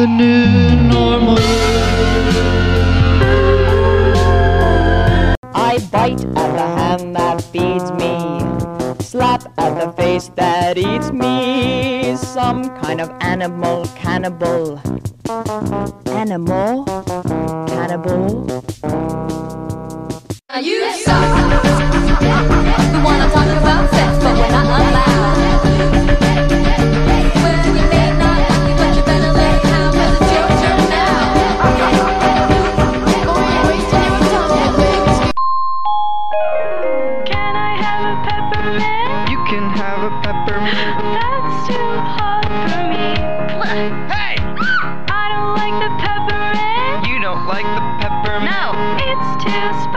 the new normal. I bite at the hand that feeds me, slap at the face that eats me. Some kind of animal cannibal. Animal cannibal. You suck. The one I'm talking about sex, but we're not allowed. Well, you may not like it, but you better learn how, 'cause it's your turn now. Can I have a peppermint? You can have a peppermint. That's too hot for me. Hey! I don't like the peppermint. You don't like the peppermint? No, it's too spicy.